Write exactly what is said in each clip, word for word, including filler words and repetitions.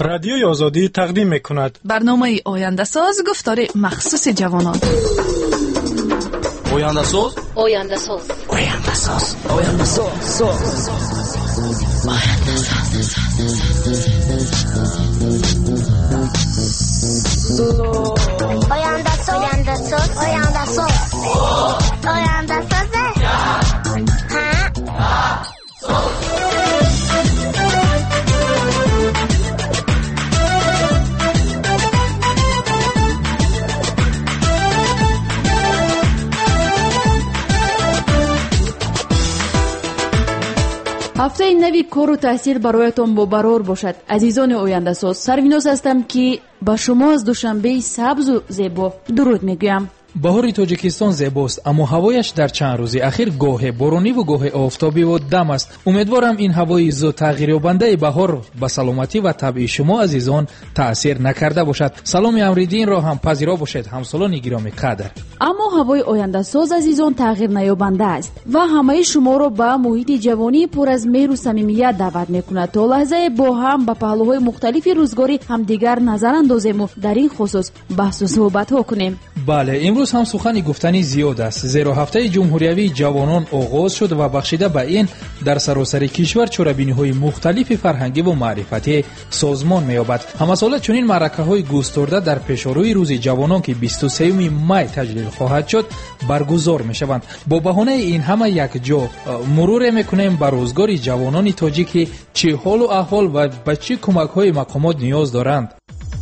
رادیوی آزادی تقدیم میکند برنامه آینده ساز گفتار مخصوص جوانان. آینده ساز آینده ساز آینده ساز آینده ساز آینده ساز آینده ساز آینده ساز آینده ساز هفته این نوی کار و تحصیل برایتان با برار باشد. عزیزان آینده ساز، سرویناس هستم که با شما از دوشنبه سبز و زیبا درود میگویم. بهار تاجیکستان زیباست، اما هوایش در چند روز اخیر گاه بارونی و گاه آفتابی و دم است. امیدوارم این هوای زود تغییر یابنده بهار به سلامتی و طبع شما عزیزان تاثیر نکرده باشد. سلام امریدین را هم پذیرا باشید همسالان گرامی قدر. اما هوای آینده ساز عزیزان تغییر نیابنده است و همه شما را به محیط جوانی پر از مهر و صمیمیت دعوت میکند تا لحظه با هم به پهلوهای مختلف روزگاری همدیگر نظر اندازیم و در این خصوص بحث و صحبت ها کنیم. بله، امروز هم سخنی گفتنی زیاد است، زیرا هفته جمهوریوی جوانان آغاز شد و بخشیده به این در سراسر کشور چوربینی‌های مختلف فرهنگی و معرفتی سازمان می‌یابد. همساله چنین معرکه‌های گسترده در پیشروی روز جوانان که بیست و سوم می تجلیل خواهد شد برگزار می‌شوند. با بهانه این همه یک جا مرور می‌کنیم بر روزگار جوانان تاجیک چه حال و احوال و به چه کمک‌های مقامات نیاز دارند.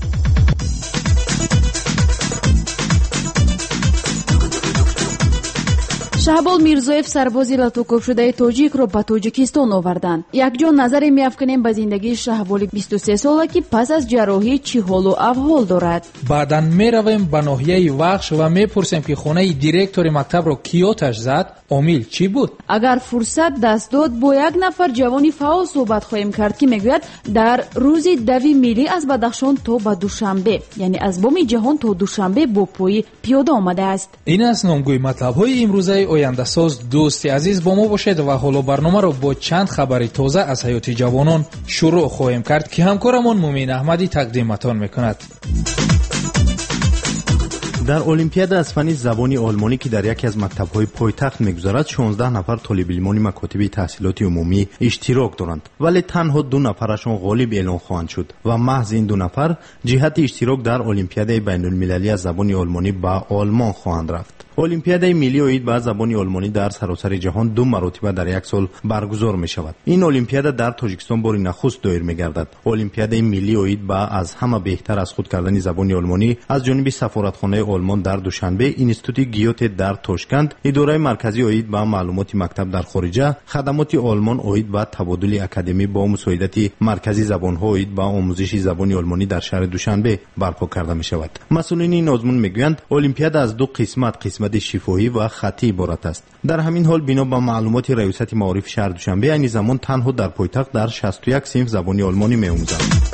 شهبال میرزویف سربازی لطوکوف شده تاجیک رو به تاجیکستان آوردند. یک جا نظر میافکنیم به زندگی شهبال بیست و سه ساله که پس از جراحی چه حال و احوال دارد. بعداً میرویم به ناحیه وخش و میپرسیم که خانه دیرکتور مکتب رو کی آتش زد، عامل چی بود. اگر فرصت دست داد با یک نفر جوانی فعال صحبت خواهیم کرد که میگوید در روز دوی ملی از بدخشان تا به دوشنبه، یعنی از بام جهان تا دوشنبه با پای پیاده آمده است. این است نامگوی مطلب‌های امروزه آینده ساز. دوستی عزیز با ما باشید و حالا برنامه رو با چند خبر تازه از حیات جوانان شروع خواهیم کرد که همکارمون مومین احمدی تقدیمتان میکند. در المپیاد از فن زبان آلمانی که در یکی از مکتب‌های پایتخت می‌گذرد شانزده نفر طالب علمان مکاتب تحصیلات عمومی اشتراک دارند، ولی تنها دو نفرشان غالب اعلام خواهند شد و محض این دو نفر جهت اشتراک در المپیاد بین‌المللی از زبان آلمانی به آلمان خواهند رفت. المپیاد ملی اوید با زبان آلمانی در سراسر جهان دو مرتبه در یک سال برگزار می شود. این المپیاد در تاجیکستان بار نخست دایر می گردد. المپیاد ملی اوید با از همه بهتر از خود کردن زبان آلمانی از جانب سفارتخانه آلمان در دوشنبه، اینستیتوت گیوته در تاشکند، اداره مرکزی اوید با معلومات مکتب در خارجه، خدمات آلمان اوید با تبادل اکادمی با مساعدت مرکزی زبان‌ها اوید با آموزش زبان آلمانی در شهر دوشنبه برپا کرده می شود. مسئولین این آزمون میگویند المپیاد از دو قسمت قسمت شفاهی و خطی عبارت است. در همین حال بنا به معلومات ریاست معارف شهر دوشنبه این زمان تنها در پایتخت در شصت و یک صنف زبان آلمانی می‌آموزند.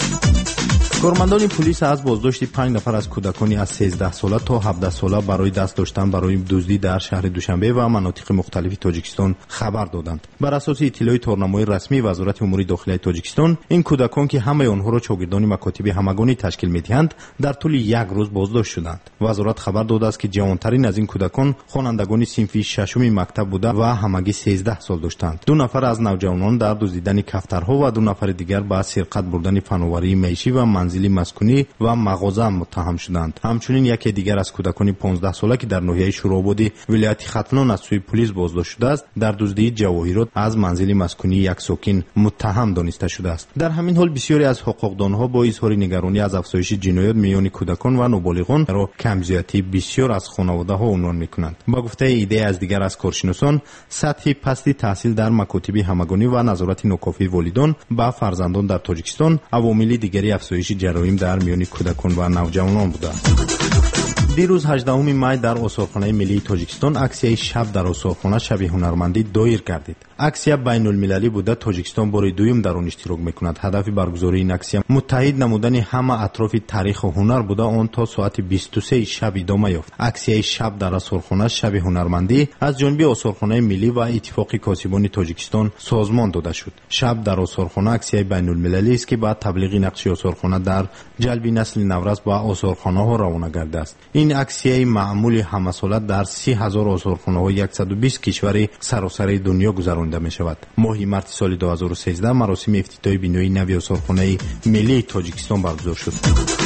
کارمندان پلیس از بازداشت پنج نفر از کودکان از سیزده ساله تا هفده ساله برای دست داشتن برای دزدی در شهر دوشنبه و مناطق مختلف تاجیکستان خبر دادند. بر اساس اطلاع تورنمای رسمی وزارت امور داخلی تاجیکستان، این کودکان که همه آنها را شاگردان مکاتب همگانی تشکیل می‌دهند در طول یک روز بازداشت شدند. وزارت خبر داده است که جوانترین از این کودکان خوانندگان صنف ششم مکتب بوده و همگی سیزده سال داشتند. دو نفر از نوجوانان در دزدیدن کفترها و دو نفر دیگر به سرقت بردن فناوری معیشتی و منزلی مسکونی و مغازه متهم شدند. همچنین یکی دیگر از کودکان پانزده ساله که در ناحیه شورابادی ولایت ختلان از سوی پلیس بازداشت شده است در دزدی جواهرات از منزل مسکونی یک ساکن متهم دانسته شده است. در همین حال بسیاری از حقوقدانها با اظهار نگرانی از افزایش جنایات میان کودکان و نابالغان را کمزیاتی بسیار از خانواده ها عنوان میکنند. با گفته ایده از دیگر از کارشناسان، سطح پستی تحصیل در مکاتب همگانی و نظارت ناکافی والدان با فرزندان در تاجیکستان عوامل دیگری افزایش جرایم در میان کودکان و نوجوانان بوده است. دیروز هجدهم مای در آثارخانه ملی تاجیکستان اکسیه شب در آثارخانه شب هنرمندی دایر گردید. اکسیه بین المللی بوده. تاجیکستان بار دوم در آن اشتراک میکند. هدف برگزاری این اکسیه متحد نمودن همه اطراف تاریخ و هنر بوده. آن تا ساعت بیست و سه شب ادامه یافت. اکسیه شب در آثارخانه شب هنرمندی از جانب آثارخانه ملی و اتفاق کاتبان تاجیکستان سازمان داده شد. شب در آثارخانه اکسیه بین المللی است که بعد تبلیغ نقش آثارخانه در جلب نسل نورس با آثارخانه ها روانه گردیده است. این اکسیه معمول همه ساله در سی هزار آثارخانه های صد و بیست کشور سراسر دنیا گذرانده می شود. ماه مارس سال دو هزار و سیزده مراسم افتتاحی بینایی نوی آثارخانه ملی تاجیکستان برگزار شد.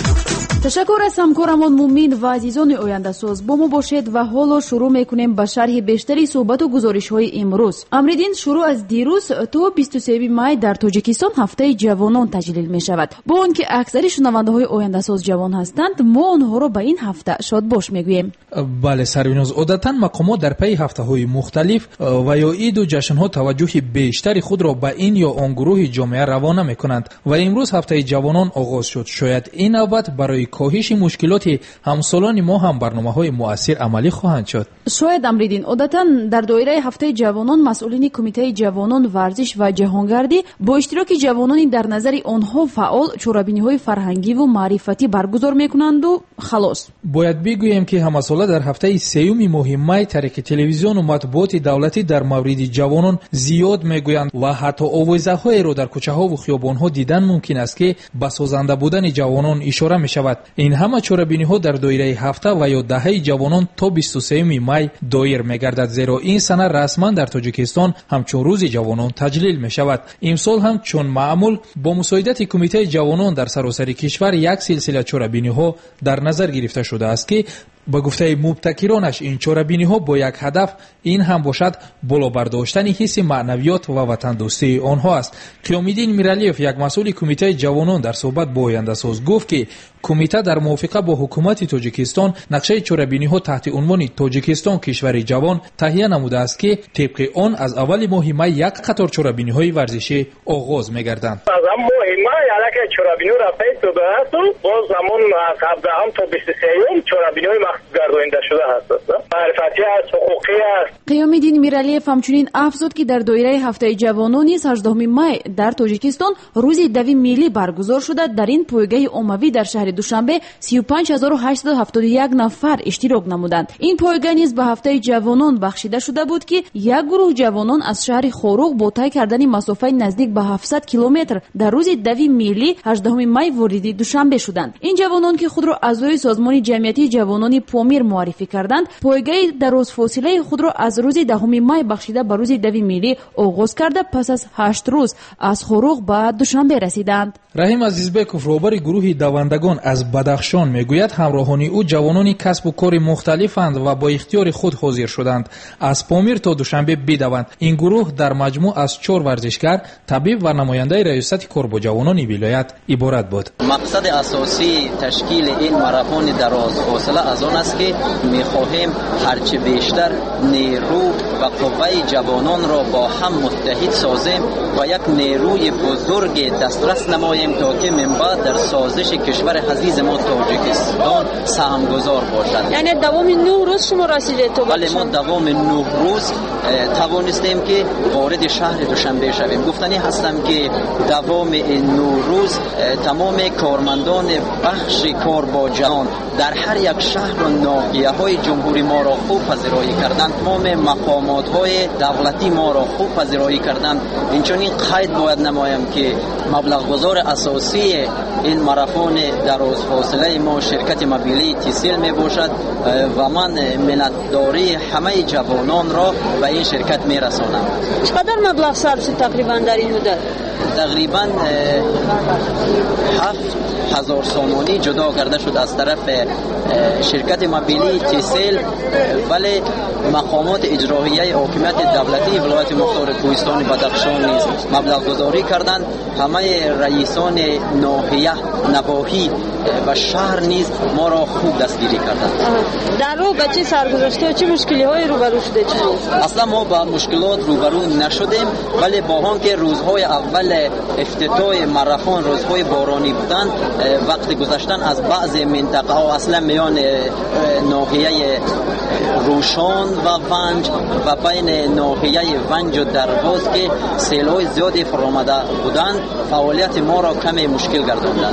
تشکر از همکارمان مومین و عزیزان آینده ساز. با ما باشید و حالا شروع میکنیم به شرح بیشتری صحبت و گزارش های امروز. امریدین شروع از دیروز تا بیست و سه مای در تاجیکستان هفته جوانان تجلیل می شود. با آنکه اکثر شنونده های آینده ساز جوان هستند، ما آنها را به این هفته شاد باش میگوییم. بله سریناز، عادتا مقامات در پی هفته های مختلف و یا عید و جشن ها توجه بیشتری خود را به این یا آن گروه جامعه روانه میکنند و امروز هفته جوانان آغاز شد. شاید این نوبت برای کاهش مشکلات همسالان ما هم برنامه‌های مؤثر عملی خواهند شد. شاید امریدین، عادتا در دایره هفته جوانان مسئولین کمیته جوانان ورزش و جهانگردی با اشتراک جوانان در نظر آنها فعال چورابینی‌های فرهنگی و معرفتی برگزار می‌کنند و خلاص. باید بگوییم که همساله در هفته سوم ماه مای طریق تلویزیون و مطبوعات دولتی در مورد جوانان زیاد میگویند و حتی آوازه‌های را در کوچه‌ها و خیابان‌ها دیدن ممکن است که به سازنده بودن جوانان اشاره می‌شود. این همه چورابینی‌ها در دایره هفته و یا دهه جوانان تا بیست و سه مای دایر می‌گردد، زیرا این سنه رسما در تاجیکستان همچون روز جوانان تجلیل می‌شود. امسال هم چون معمول با مساعدت کمیته جوانان در سراسر کشور یک سلسله چورابینی‌ها در نظر گرفته شده است که با گفته مبتکرانش این چورابینی‌ها با یک هدف، این هم باشد بالا برداشتن حس معنویات و وطن دوستی آنها است. قیام‌الدین میرالیف، یک مسئول کمیته جوانان، در صحبت با آینده ساز گفت که کمیته در موافقه با حکومت تاجیکستان نقشه چورابینی‌ها تحت عنوان تاجیکستان کشور جوان تهیه نموده است که طبق آن از اول ماه مای یک قطار چورابینی‌های ورزشی آغاز می‌گردند. از ماه مای علاقه چورابینی را پیش شده است و باز زمان قبل هم تا بیست و سه چورابینی‌های گردانده شده هست. معرفتی است، حقوقی است. قیام‌الدین میرالیف همچنین افزود که در دایره هفته جوانان نیز هجدهم مای در تاجیکستان روز دوی ملی برگزار شده. در این پایگاه عمومی در شهر دوشنبه سی و پنج هزار و هشتصد و هفتاد و یک نفر اشتراک نمودند. این پایگاه نیز به هفته جوانان بخشیده شده بود که یک گروه جوانان از شهر خوروغ با طی کردن مسافت نزدیک به هفتصد کیلومتر در روز دوی ملی هجدهم مای وارد دوشنبه شدند. این جوانان که خود را اعضای سازمان جمعیتی جوانان پامیر معرفی کردند، پایگاه دراز فاصله خود را از روز دهم مای بخشیده به روز دوی ملی آغاز کرده پس از هشت روز از خوروغ به دوشنبه رسیدند. رحیم عزیزبکوف، رهبر گروه دوندگان از بدخشان، میگوید همراهان او جوانانی کسب و کار مختلفند و با اختیار خود حاضر شدند از پامیر تا دوشنبه بدوند. این گروه در مجموع از چهار ورزشکار، طبیب و نماینده ریاست کار با جوانان ولایت عبارت بود. مقصد اساسی تشکیل این ماراتون دراز فاصله از آن است که می‌خواهیم هرچه بیشتر نیرو و قوه جوانان را با هم متحد سازیم و یک نیروی بزرگ دسترس نماییم تا که من بعد در سازش کشور عزیز ما تاجیکستان سهمگذار باشد. یعنی دوام نه روز شما رسیده تو؟ بله، ما دوام نه روز توانستیم که وارد شهر دوشنبه شویم. گفتنی هستم که دوام این نه روز تمام کارمندان بخش کار با جوان در هر یک شهر و ناحیه‌های جمهوری ما را خوب پذیرایی کردند. تمام مقامات‌های دولتی ما را خوب پذیرایی کردند. اینچنین قید باید نمایم که مبلغ گذار اساسی این ماراتون دراز فاصله ما شرکت موبیلی تیسیل می باشد و من منتداری همه جوانان را به این شرکت می رسانم. چقدر مبلغ صرف شد تقریبا در این مدت؟ تقریبا هفت هزار سامانی جدا کرده شد از طرف شرکت موبیلی تیسیل، ولی مقامات اجرایی حاکمیت دولتی ولایت مختار کوهستان بدخشان نیز مبلغ گذاری کردند. همه رئیسان ناحیه، نواحی و شهر نیز ما را خوب دستگیری کردند. در رو به چه سرگذشته و چه مشکلی های روبرو شده چیز؟ اصلا ما با مشکلات روبرو نشدیم، ولی با هم که روزهای اول افتتاح ماراتون روزهای بارانی بودند، وقت گذشتن از بعضی منطقه ها اصلا میان ناحیه روشان و ونج و بین ناحیه ونج و درواز که سیل‌های زیادی فرآمده بودند فعالیت ما را کمی مشکل گرداندند.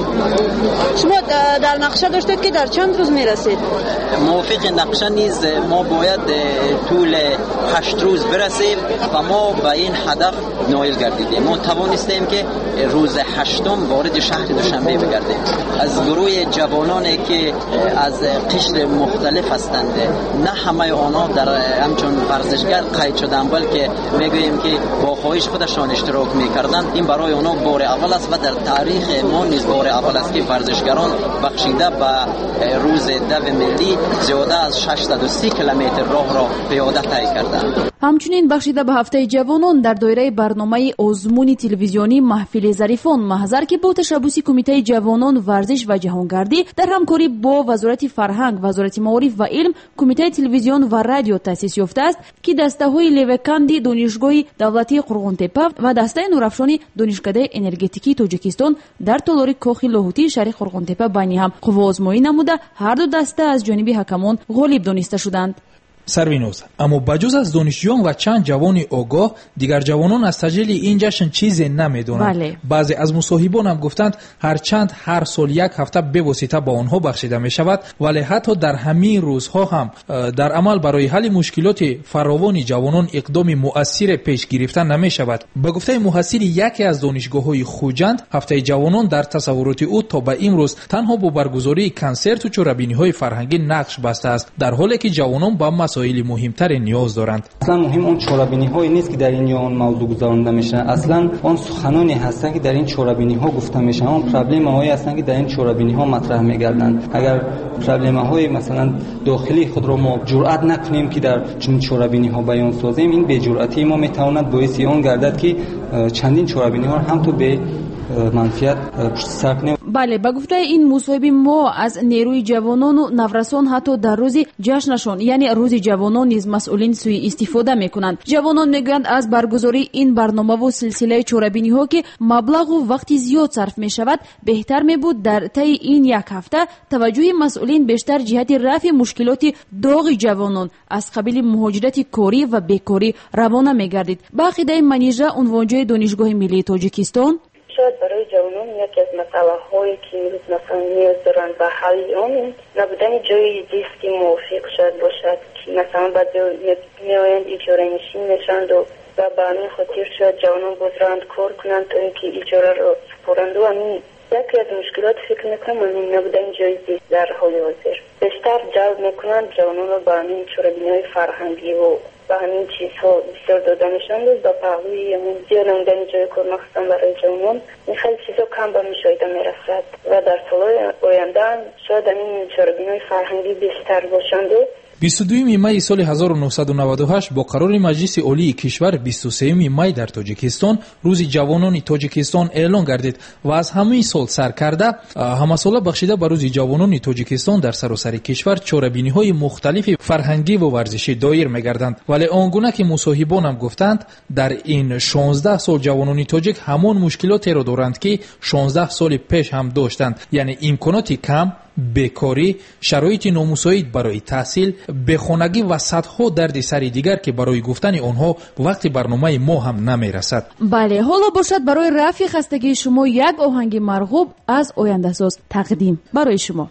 شما در نقشه داشتید که در چند روز میرسید؟ موافق نقشه نیز ما باید طول هشت روز برسیم و ما به این هدف نائل گردیدیم. ما توانستیم که روز هشتم وارد شهر دوشنبه بگردیم. از گروه جوانانی که از قشر مختلف هستند، نه همه آنها در همچون ورزشگر قید شدند، بلکه میگوییم که با خواهش خودشان اشتراک میکردند. این برای آنها بار اول است و در تاریخ ما نیز بار اول است که ورزشگران بخشیده به روز دو ملی زیاده از ششصد و سی کیلومتر راه را پیاده طی کردند. همچنین بخشیده به هفته جوانان در دایره برنامه آزمون تلویزیونی محفل ظریفان محضر که با تشبوس کمیته جوانان ورزش و جهانگردی در همکاری با وزارت فرهنگ، وزارت معارف و علم، کمیته تلویزیون و رادیو تأسیس یافته است که دسته‌های لیوکندی دانشگاه دولتی قرغن‌تپه و دسته نورافشانی دانشکده انرژتیکی تاجیکستان در تالار کاخ لاهوتی شهر قرغن‌تپه بین هم قوازمایی نموده هر دو دسته از جانب حکمان غالب دانسته شدند. سروینوز، اما بجز از دانشجویان و چند جوان آگاه دیگر جوانان از تجلیل این جشن چیزی نمیدونند. بله. بعضی از مصاحبان هم گفتند هرچند هر سال یک هفته به واسطه با آنها بخشیده می شود، ولی حتی در همین روزها هم در عمل برای حل مشکلات فراوان جوانان اقدام مؤثر پیش گرفتن نمی شود. به گفته محصل یکی از دانشگاه‌های خوجند، هفته جوانان در تصورات او تا به امروز تنها با برگزاری کنسرت و چورابینی‌های فرهنگی نقش بسته است، در حالی که جوانان با مسائل مهمتر نیاز دارند. اصلا مهم اون چورابینی هایی نیست که در این یا اون موضوع گذارنده میشن، اصلا اون سخنانی هستن که در این چورابینی ها گفته میشن، اون پرابلم هایی هستن که در این چورابینی ها مطرح میگردند. اگر پرابلم های مثلا داخلی خود را ما جرأت نکنیم که در چنین چورابینی ها بیان سازیم، این بی جرأتی ما میتواند باعث اون گردد که چندین چورابینی ها هم تو به منفیت پشت سر کنیم. بله، به گفته این مصاحب ما از نیروی جوانان و نورسان حتی در روز جشنشان یعنی روز جوانان نیز مسئولین سوء استفاده میکنند. جوانان میگویند از برگزاری این برنامه و سلسله چورابینی ها که مبلغ و وقتی زیاد صرف می شود، بهتر می بود در طی این یک هفته توجه مسئولین بیشتر جهت رفع مشکلات داغ جوانان از قبیل مهاجرت کاری و بیکاری روانه میگردید. به عقیده منیژه عنوانجوی دانشگاه ملی تاجیکستان، شاید برای جوانان یکی از مسئله هایی که مثلا نیاز دارند به حل آن نبودن جای زیستی موافق شاید باشد که مثلا بعضی میآیند اجاره نشین میشند و به همین خاطر شاید جوانان بازرند کار کنند تا اینکه اجاره را سپارند و همین یکی از مشکلات فکر میکنم همین نبودن جای زیست در حال حاضر. بیشتر جلب میکنند جوانان را به همین چورابینی‌های فرهنگی و و همین چیزها بسیار داده میشند و با پهلوی همین زیاد نمودن جای کار مخصوصا برای جوانان این خیلی چیزها کم به مشاهده میرسد و در سالهای آینده شاید همین چورابینی‌های فرهنگی بیشتر باشند. بیست و دوم می سال هزار و نهصد و نود و هشت با قرار مجلس عالی کشور بیست و سوم می در تاجیکستان روز جوانان تاجیکستان اعلان گردید و از همین سال سر کرده همه ساله بخشیده به روز جوانان تاجیکستان در سراسر کشور چورابینی‌های مختلف فرهنگی و ورزشی دایر می‌گردند. ولی آنگونه که مصاحبان هم گفتند در این شانزده سال جوانان تاجیک همان مشکلاتی را دارند که شانزده سال پیش هم داشتند، یعنی امکانات کم، بیکاری، شرایط نامساعد برای تحصیل، بخانگی و صدها درد سر دیگر که برای گفتن آنها وقتی برنامه ما هم نمیرسد. بله، حالا باشد برای رفع خستگی شما یک آهنگ مرغوب از آینده ساز تقدیم برای شما.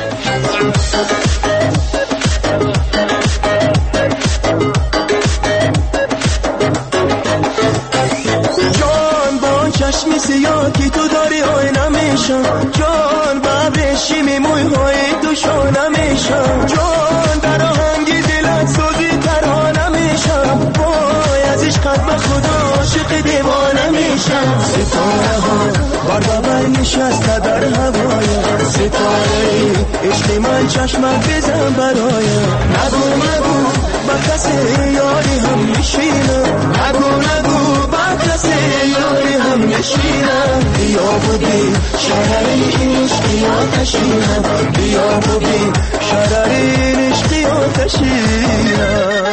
جان با چشمی سیاه که تو داری آینه میشم، جان با رشیم موی های تو شانه میشم، جان در آهنگی دلت سازی ترانه میشم، وای از عشقت به خدا عاشق دیوانه میشم. ستاره ها بر بر نشسته در هوای، ستاره عشق من چشمت بزن برایم نگو نگو با کسی یاری هم میشینم نگو نگو با کسی یاری هم میشینم بیا ببین شرری عشقی آتشینم بیا ببین شرری عشقی آتشینم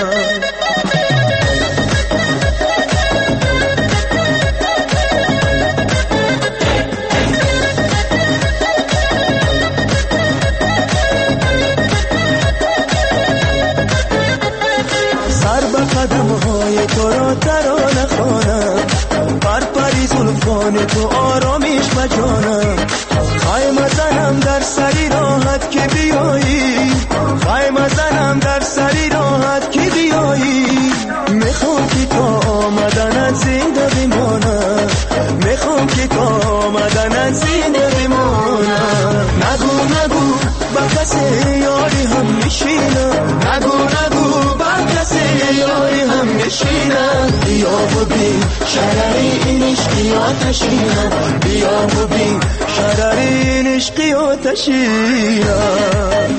تو را ترانه خوانم بر پری زلفان تو آرامیش بجانم خواهیم زنم در سری راحت که بیایی خواهیم زنم در سری راحت که بیایی میخوام که تا آمدنت زنده بمانم میخوام که تا آمدنت زنده بمانم نگو نگو با کسی یاری هم میشینم نگو نگو با کسی یاری هم میشینم بیا ببین شرری این عشقی آتشینم بیا ببین شرری این عشقی آتشینم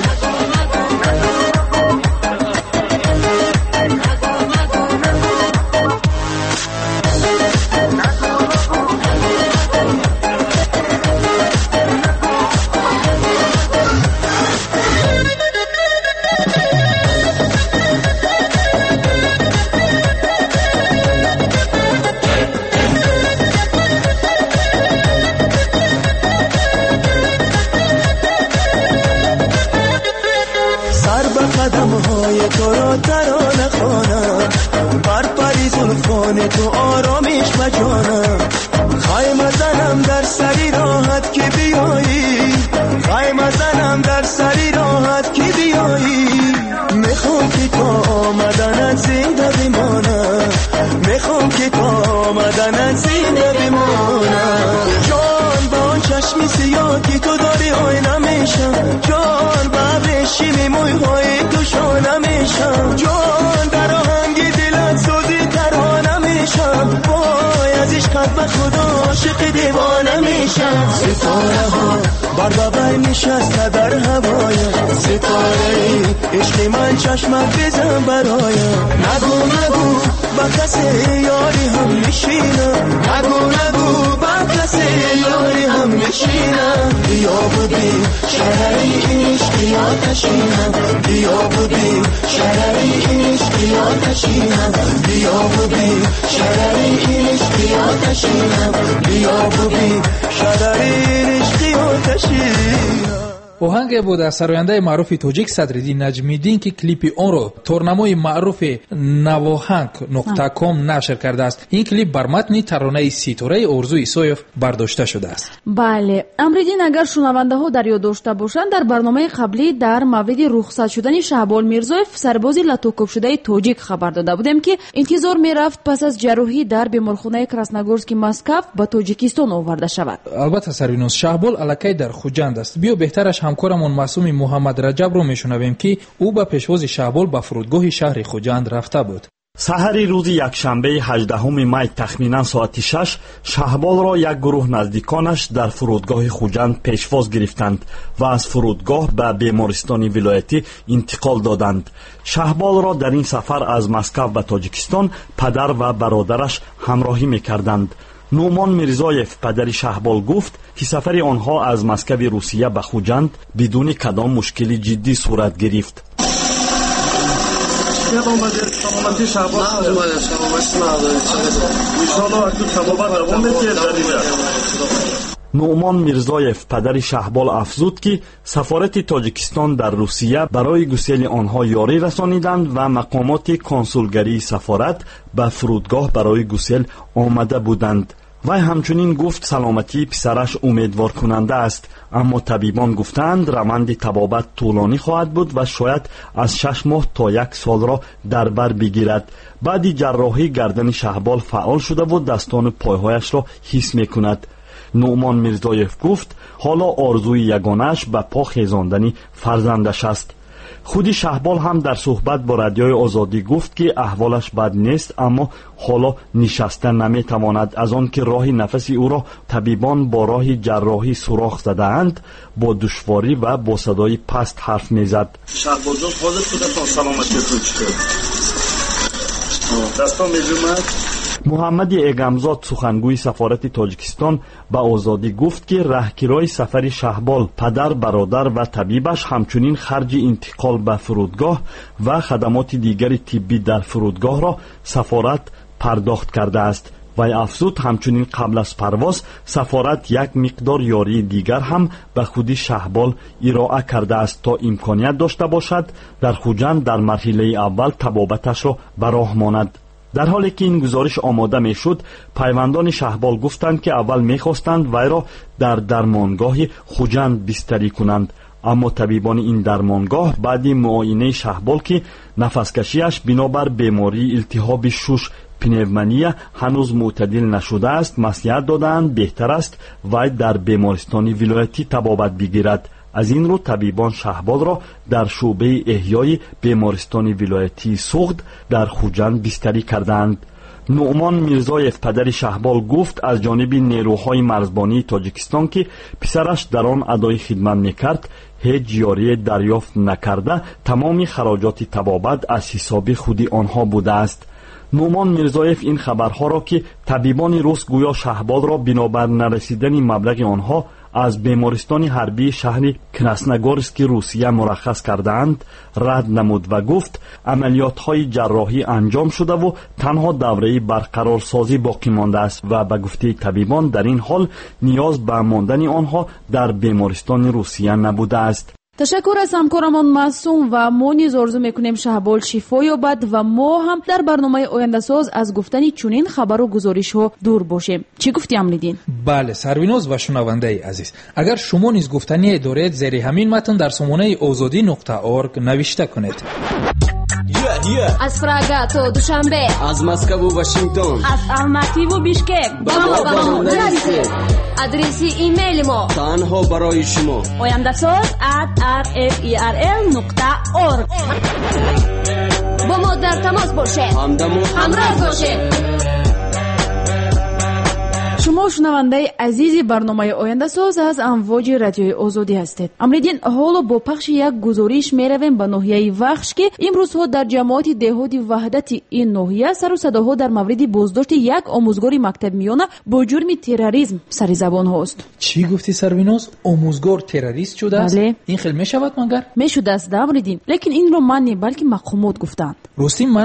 تو را ترانه خوانم بر پری زلفان تو آرامیش بجانم خواهیم زنم در سری راحت که بیایی خواهیم زنم در سری راحت که بیایی میخوام که تا آمدنت زنده بمانم میخوام که تا آمدنت زنده بمانم جان با آن چشمی سیاه که تو داری آینه میشم جان با بشیمی موی های تو شانه میشم جان در آهنگ دلت سوزی ترانه میشم وای از عشقت به خدا عاشق دیوانه میشم ستاره ها بر ببر نشسته در هوایم ستاره ای عشق من چشمت بزن برایم نگو نگو با کسی یاری هم میشینم نگو نگو با کسی یاری هم میشینم بیا ببین شرری عشقی آتشینم بیا ببین شرری عشقی آتشینم بیا ببین شرری عشقی آتشینم بیا ببین شرری عشقی آتشینم. آهنگ بود از سراینده معروف تاجیک صدرالدین نجمیدین که کلیپ آن را تورنمای معروف نواهنگ نقطه کام نشر کرده است. این کلیپ بر متن ترانه ستاره ارزو ایسایف برداشته شده است. بله، امریدین اگر شنونده ها در یاد داشته باشند در برنامه قبلی در مورد رخصت شدن شهبال میرزایف سرباز لاتوکوب شده تاجیک خبر داده بودیم که انتظار میرفت پس از جراحی در بیمارخانه کراسنگورسکی مسکو به تاجیکستان آورده شود. البته سرینوس شهبال الکی در خوجند است. بیا بهترش همکارمون معصوم محمد رجب رو میشنویم که او به پیشواز شهبال به فرودگاه شهر خوجند رفته بود. سحری روز یکشنبه هجدهم می تخمینا ساعت شش شهبال را یک گروه نزدیکانش در فرودگاه خوجند پیشواز گرفتند و از فرودگاه به بیمارستان ولایتی انتقال دادند. شهبال را در این سفر از مسکو به تاجیکستان پدر و برادرش همراهی میکردند. نومان میرزایف پدر شهبال گفت که سفر آنها از مسکو روسیه به خوجند بدون کدام مشکلی جدی صورت گرفت. نومان میرزایف پدر شهبال افزود که سفارت تاجیکستان در روسیه برای گسیل آنها یاری رسانیدند و مقامات کنسولگری سفارت به فرودگاه برای گسیل آمده بودند. وی همچنین گفت سلامتی پسرش امیدوار کننده است، اما طبیبان گفتند روند طبابت طولانی خواهد بود و شاید از شش ماه تا یک سال را در بر بگیرد. بعدی جراحی گردن شهبال فعال شده و دستان و پایهایش را حس می کند. نومان میرزایف گفت حالا آرزوی یگانه‌اش به پا خیزاندن فرزندش است. худи шаҳбол ҳам дар суҳбат бо радиои озодӣ гуфт ки аҳволаш бад нест, аммо ҳоло нишаста наметавонад, аз он ки роҳи нафаси ӯро табибон бо роҳи ҷарроҳӣ сурох задаанд. бо душворӣ ва бо садои паст ҳарф мезад. шаҳболҷон ҳозир шудатон саломатиятон чиқад дастон меҷумад. муҳаммади эгамзод сухангӯи сафорати тоҷикистон ба озодӣ гуфт ки раҳгирои сафари шаҳбол, падар, бародар ва табибаш ҳамчунин харҷи интиқол ба фурудгоҳ ва хадамоти дигари тиббӣ дар фурудгоҳро сафорат пардохт кардааст. вай афзуд, ҳамчунин қабл аз парвоз сафорат як миқдор ёрии дигар ҳам ба худи шаҳбол ироа кардааст, то имконият дошта бошад дар хуҷанд дар марҳилаи аввал табобаташро ба роҳ монад. дар ҳоле ки ин гузориш омода мешуд, пайвандони шаҳбол гуфтанд ки аввал мехостанд вайро дар дармонгоҳи хуҷанд бистарӣ кунанд, аммо табибони ин дармонгоҳ баъди муоинаи шаҳбол ки нафаскашиаш бинобар бемории илтиҳоби шуш пневмония ҳанӯз мӯътадил нашудааст, маслиҳат додаанд беҳтар аст вай дар бемористони вилоятӣ табобат бигирад. аз ин рӯ табибон шаҳболро дар шуъбаи эҳёи бемористони вилоятии суғд дар хуҷанд бистарӣ кардаанд. нуъмон мирзоев, падари шаҳбол, гуфт аз ҷониби нерӯҳои марзбонии тоҷикистон ки писараш дар он адои хидмат мекард, ҳеҷ ёрие дарёфт накарда, тамоми хароҷоти табобат аз ҳисоби худи онҳо будааст. нуъмон мирзоев ин хабарҳоро ки табибони рус гӯё шаҳболро бинобар нарасидани маблағи онҳо аз бемористони ҳарбии шаҳри красногорски русия мураххас кардаанд, рад намуд ва гуфт амалиётҳои ҷарроҳӣ анҷом шудаву танҳо давраи барқарорсозӣ боқӣ мондааст ва ба гуфтаи табибон дар ин ҳол ниёз ба мондани онҳо дар бемористони русия набудааст. ташаккур аз ҳамкорамон Маъсум ва мо низ орзу мекунем шаҳбол шифо ёбад ва мо ҳам дар барномаи ояндасоз аз гуфтани чунин хабару гузоришҳо дур бошем. Чӣ гуфтӣ Амлиддин? бале Сарвиноз ва шунавандаи азиз, агар шумо низ гуфтание доред, зери ҳамин матн дар сомонаи озодӣ нуқта орг навишта кунед. аз Прага то Душанбе, аз Москву Вашингтон, аз Алмативу Бишкек ба мо ба мо нависед. адреси имейли мо танҳо барои шумо ояндасоз at r f e r l нуқта org. бо мо дар тамос бошед, ҳамроҳ бошед. шумо шунавандаи азизи барномаи ояндасоз аз амвоҷи радиои озодӣ ҳастед. Амриддин, ҳоло бо пахши як гузориш меравем ба ноҳияи Вахш ки имрӯзҳо дар ҷамоати деҳоти ваҳдати ин ноҳия сару садоҳо дар мавриди боздошти як омӯзгори мактабмиёна бо ҷурми терроризм сари забон ҳост. Чӣ гуфтӣ Сарвиноз? омӯзгор террорист шудааст? бале, ин хел мешавад магар? мешудааст да Амриддин, лекин инро ман не балки мақомот гуфтанд. ростӣ ман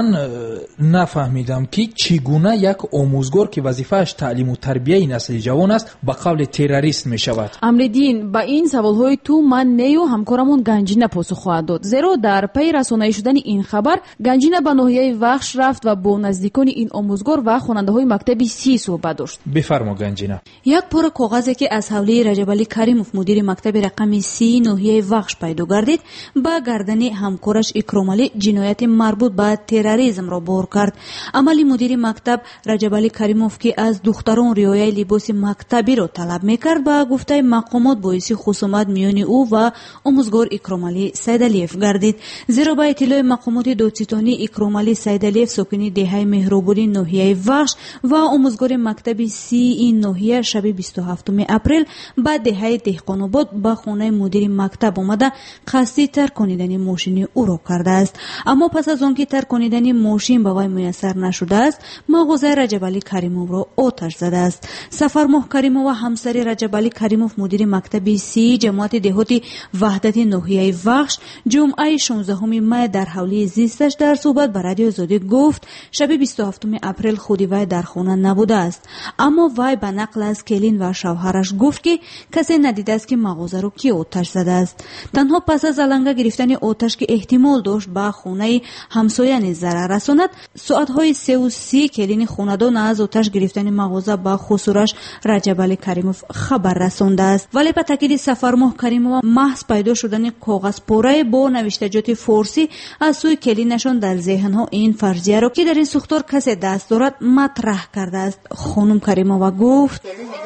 нафаҳмидам ки чӣ гуна як омӯзгор ки вазифааш таълиму тарбияи насли ҷавон аст ба қавли террорист мешавад. Амриддин, ба ин саволҳои ту ман нею ҳамкорамон Ганҷина посух хоҳад дод, зеро дар пайи расонаӣ шудани ин хабар Ганҷина ба ноҳияи Вахш рафт ва бо наздикони ин омӯзгор ва хонандаҳои мактаби си суҳбат дошт. бифармо Ганҷина. як пора коғазе ки аз ҳавлии Раҷабалӣ Каримов, мудири мактаби рақами си ноҳияи Вахш пайдо гардид, ба гардани ҳамкораш Икромалӣ ҷинояти марбут ба терроризмро бор кард. амали мудири мактаб Раҷабалӣ Каримов ки аз духтарон риояи либоси мактабиро талаб мекард, ба гуфтаи мақомот боиси хусумат миёни ӯ ва омӯзгор Икромалӣ Сайдалиев гардид. зеро ба иттилои мақомоти додситонӣ Икромалӣ Сайдалиев сокини деҳаи Меҳробудӣ ноҳияи Вахш ва омӯзгори мактаби си ин ноҳия шаби бисту ҳафтуми апрел ба деҳаи Деҳқонобод ба хонаи мудири мактаб омада қасди тарконидани мошини ӯро кардааст. аммо пас аз он ки тарконидани мошин ба вай муяссар нашудааст, мағозаи Раҷабалӣ Каримовро оташ задааст. Сафармоҳ Каримова, ҳамсари Раҷабалӣ Каримов, мудири мактаби си ҷамоати деҳоти ваҳдати ноҳияи Вахш, ҷумъаи шонздаҳуми май дар ҳавлии зисташ дар суҳбат ба радиои Озодӣ гуфт шаби бисту ҳафтуми апрел худи вай дар хона набудааст. аммо вай ба нақл аз келин ва шавҳараш гуфт ки касе надидааст ки мағозаро ки оташ задааст. танҳо пас аз аланга гирифтани оташ ки эҳтимол дошт ба хонаи ҳамсоя низ зарар расонад, соатҳои севу си келини хонадон аз оташ гирифтани мағоза ба قصورش رجبعلی کریموف خبر رسانده است. ولی به تاکید سفرماه کریموف محض پیدا شدن کاغذ پاره با نوشتجات فارسی از سوی کلینشان در ذهنها این فرضیه را که در این سوختار کسی دست دارد مطرح کرده است. خانم کریموف گفت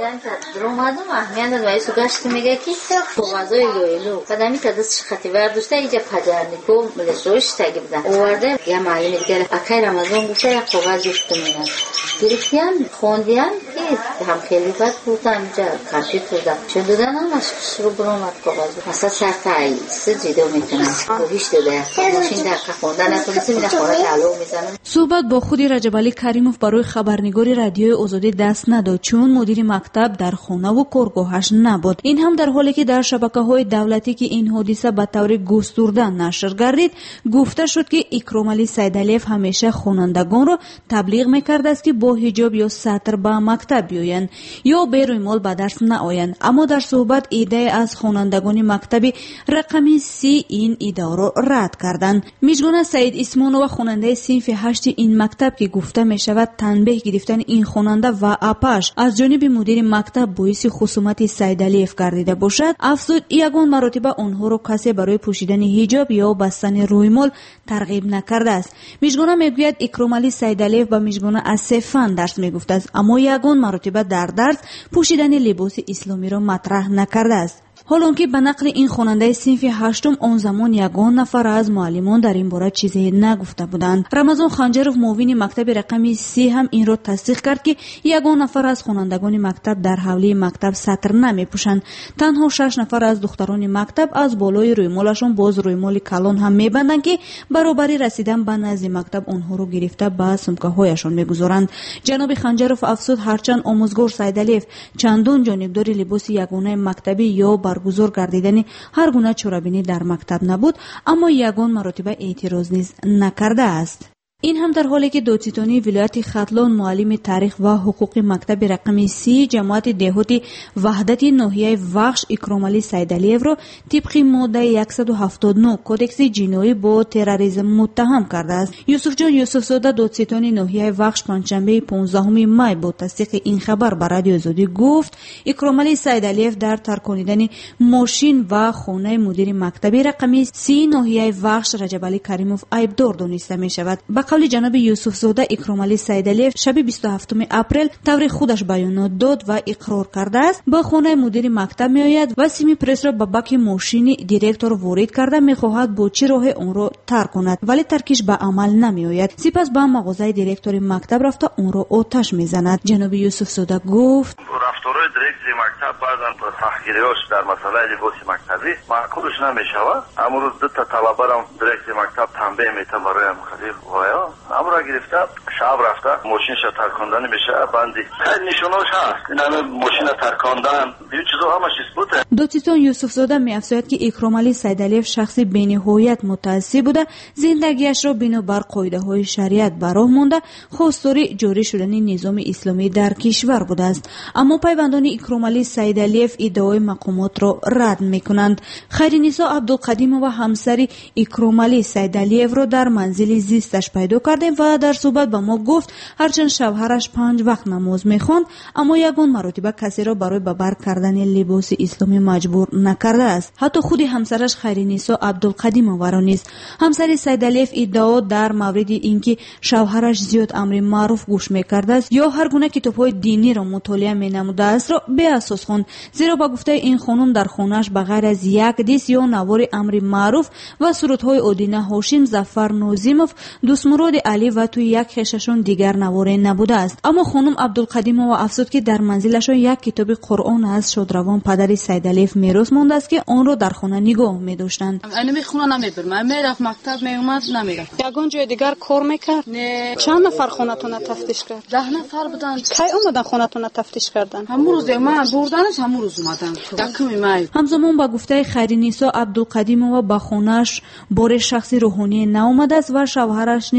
میگه که کاغذای لویلو قدمی تا دستش خطی برداشته اینجا پدرنیکو ملسوش تگی بدن اوورده یه معلمی دیگه اکی رمضان گفته یک کاغذ گفته میدن گرفتیم خوندیم که هم خیلی بد بودم اینجا کمپیوتر دادم چون دادن هم از شروع برامد کاغذ مثلا سر تایی سه جیدو میکنم کوهیش داده ماشین دقیقه خوندن نکنیسه میده خونه تعلو میزنم. صحبت با خودی رجبعلی کریموف برای خبرنگاری رادیوی آزادی دست نداد چون مدیر مکتب در خانه و کارگاهش نبود. این هم در حالی که در شبکه‌های دولتی که این حادثه به طور گسترده نشر گردید گفته شد که اکرامعلی سیدعلیف همیشه خوانندگان را تبلیغ میکرد است که با حجاب یا سطر به مکتب بیایند یا به رویمال به درس نآیند. اما در صحبت ایده از خوانندگان مکتبی رقمی سی این ایده را رد کردند. میجگان سعید اسمانو و خواننده صنف هشت این مکتب که گفته می شود تنبیه گرفتن این خواننده و اپش از جانب مدیر مکتب باعث خصومت سیدعلیف گردیده باشد افزود یگان مراتبه آنها را کسی برای پوشیدن حجاب یا بستن رویمال ترغیب نکرده است. میجگان میگوید اکرامعلی سیدعلیف با میجگان از سه فن درس میگفته است اما یگان مراتبه در درس پوشیدن لباس اسلامی را مطرح نکرده است. حالا که به نقل این خواننده صنف هشتم آن زمان یگان نفر از معلمان در این باره چیزی نگفته بودند. رمضان خنجرов معاون مکتب رقم سی هم این را تصدیق کرد که یگان نفر از خوانندگان مکتب در حوله مکتب سطر نمیپوشند. تنها شش نفر از دختران مکتب از بالای رویمالشان باز رویمال کلان هم میبندند که برابری رسیدن به نزد مکتب آنها را گرفته به سمکه هایشان میگذارند. جناب خنجرов افزود هرچند آموزگار سیدعلیف چندان جانبدار لباس یگانه مکتبی یا برگزار گردیدن هر گونه چرابینی در مکتب نبود اما یگان مراتبه اعتراض نیز نکرده است. این هم در حالی که دادستانی ولایت ختلان معلم تاریخ و حقوق مکتب رقم سی جماعت دهاتی وحدت ناحیه وخش اکرامعلی سیدعلیف را طبق ماده صد و هفتاد و نه کدکس جنایی با تروریسم متهم کرده است. یوسف جان یوسف زاده دادستانی ناحیه وخش پنجشنبه پانزدهم می با تصدیق این خبر به رادیو آزادی گفت اکرامعلی سیدعلیف در ترکاندن ماشین و خانه مدیر مکتب رقم سی ناحیه وخش رجبعلی کریموف عیبدار دانسته می شود. قول جناب یوسف زاده اکرامعلی سیدعلیف شب بیست و هفتم اپریل طور خودش بیانات داد و اقرار کرده است به خانه مدیر مکتب می آید و سیم پرس را به بک ماشین دیرکتور وارد کرده می خواهد با چه راه اون را ترک کند ولی ترکش به عمل نمی آید. سپس به مغازه دیرکتور مکتب رفته اون را آتش می زند. جناب یوسف زاده گفت رفتارهای دیرکتور مکتب بعضا با تحقیریاش در مسئله لباس مکتبی معقولش نمی شود. امروز دو تا طلبه را دیرکتور مکتب تنبیه میته برای مخالف وایا امرا گرفته شب رفته ماشینش ترکاندن میشه بندی خیلی نشوناش هست این همه ماشین ترکاندن این چیزا همش بوده. دادستان یوسف زاده می‌افزاید که اکرامعلی سیدعلیف شخصی بی‌نهایت متعصب بوده زندگیش را بنابر قاعده‌های شریعت براه مانده خواستار جاری شدن نظام اسلامی در کشور بوده است اما پیوندان اکرامعلی سیدعلیف ادعای مقامات را رد می‌کنند. خیرنسا عبدالقدیم و همسر اکرامعلی سیدعلیف را در منزل زیستش پیدا کردیم و در صحبت با ما گفت هرچند شوهرش پنج وقت نماز میخواند اما یگان مراتبه کسی را برای به بر کردن لباس اسلامی مجبور نکرده است. حتی خود همسرش خیرنسا عبدالقدیم ورا نیست. همسر سیدعلیف ادعا در مورد اینکه شوهرش زیاد امر معروف گوش میکرده است یا هر گونه کتاب‌های دینی را مطالعه مینموده است را بی اساس خواند زیرا با گفته این خانم در خانه‌اش بغیر از یک دیس یا نوار امر معروف و سرودهای ادینه هاشم ظفر نازیموف دوست مراد علی و توی یک خششون دیگر نواره نبوده است. اما خانم عبدالقدیم و افزود که در منزلشون یک کتاب قرآن از شادروان پدر سیدعلیف میراث مانده است که آن را در خانه نگاه می‌داشتند. اینو میخونه نمیبرم میرفت مکتب میومد نمیرفت یگان جای دیگر کار میکرد. نه چند نفر خونتون تفتیش کرد؟ ده نفر بودن. کی اومدن خونتون تفتیش کردن؟ همون روز من بردنش همون روز اومدن. یکم مای. همزمان با گفته خیرنسا عبدالقدیم و با خونش بار شخصی روحانی ناآمده است و شوهرش نیز یگان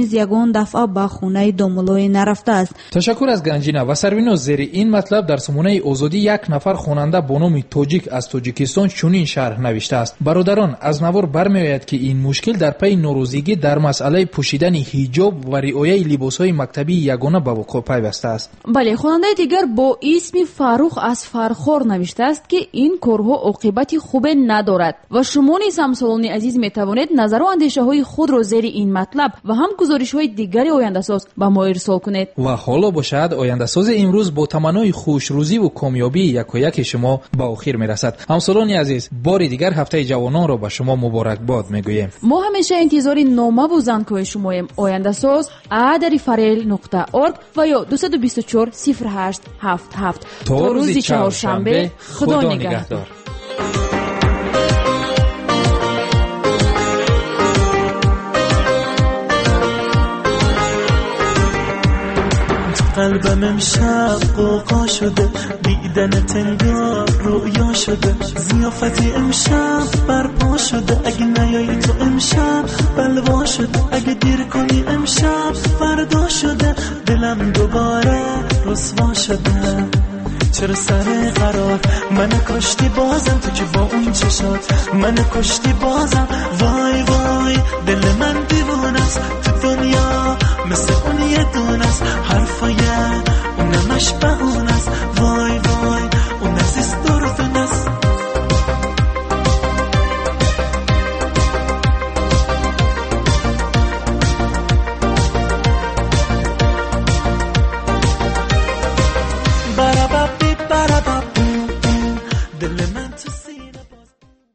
چند دفعه به خانه دامولای نرفته است. تشکر از گنجینه و سروینو. زیر این مطلب در سمونه آزادی یک نفر خواننده با نام توجیک از توجیکستان چنین شرح نوشته است: برادران، از نوار برمیآید که این مشکل در پی نوروزگی در مسئله پوشیدن حجاب و رعایت لباسهای مکتبی یگانه به وقوع پیوسته است. بله، خواننده دیگر با اسم فاروق از فرخور نوشته است که این کارها عاقبت خوب ندارد و شما نیز همسالان عزیز میتوانید نظر و اندیشه های خود را زیر این مطلب و هم گزارش های دیگر آینده ساز به ما ارسال کنید. و حالا باشد آینده ساز امروز با تمنای خوش روزی و کامیابی یک و یک شما به آخر میرسد. همسالان عزیز، بار دیگر هفته جوانان را به شما مبارکباد میگوییم. ما همیشه انتظار نامه و زنگ‌های شماییم. آینده ساز ا در فرل نقطه اورگ و یا دو دو چهار صفر هشت هفت هفت. تا روز چهارشنبه، خدا نگهدار. قلبم امشب قوقا شده، دیدنت انگار رویا شده، ضیافتی امشب برپا شده، اگه نیایی تو امشب بلوا شده، اگه دیر کنی امشب فردا شده، دلم دوباره رسوا شده. چرا سر قرار من کشتی بازم، تو که با اون چشات من کشتی بازم. وای وای دل من دیوونه است تو دنیا، مثل اون یه دونه است، حرفای اونمش بهونه است. وای